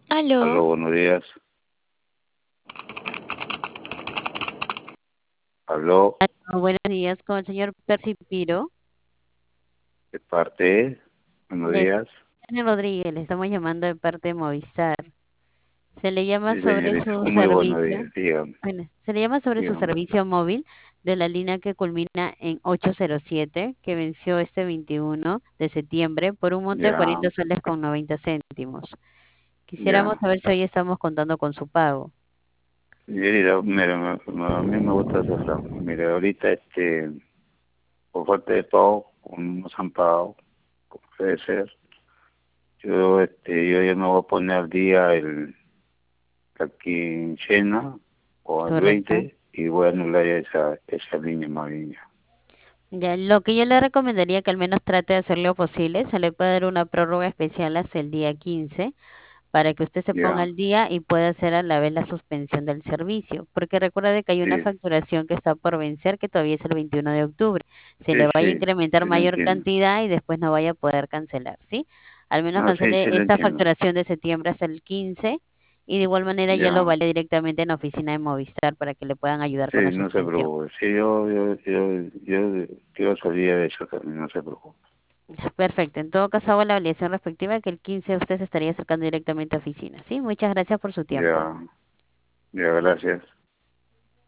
Aló, Aló, buenos días. Aló, buenos días con el señor Percy Piro. de parte, buenos Les días. Diana Rodríguez, le estamos llamando de parte de Movistar. Se le llama Sí, sobre señorita, su muy buenos servicio, días, dígame, bueno, se le llama sobre su dígame. servicio móvil de la línea que culmina en 807, que venció este 21 de septiembre por un monto de Ya, 40 soles con 90 céntimos. Quisiéramos ya. saber si hoy estamos contando con su pago. Señorita, mira, a mí me gusta hacer mira, ahorita, por falta de pago, como no nos han pagado, como debe ser, yo ya me voy a poner al día la quincena o el ¿Correcto? 20 y voy a anular ya esa línea más bien. Ya, lo que yo le recomendaría que al menos trate de hacer lo posible, se le puede dar una prórroga especial hasta el día 15 para que usted se ponga Ya, al día y pueda hacer a la vez la suspensión del servicio, porque recuerda de que hay una sí, facturación que está por vencer, que todavía es el 21 de octubre. Se le sí, vaya a sí, incrementar sí lo mayor entiendo. cantidad y después no vaya a poder cancelar, ¿sí? Al menos No, sí, sí cancele lo esta entiendo. facturación de septiembre hasta el 15 y de igual manera ya lo Ya. vale directamente en la oficina de Movistar para que le puedan ayudar Sí, con la no se suspensión. preocupe. Sí, yo quiero salir de eso también, no se preocupe. Perfecto. En todo caso, hago la validación respectiva que el 15 usted se estaría acercando directamente a oficina, ¿sí? Muchas gracias por su tiempo. Ya, ya, gracias.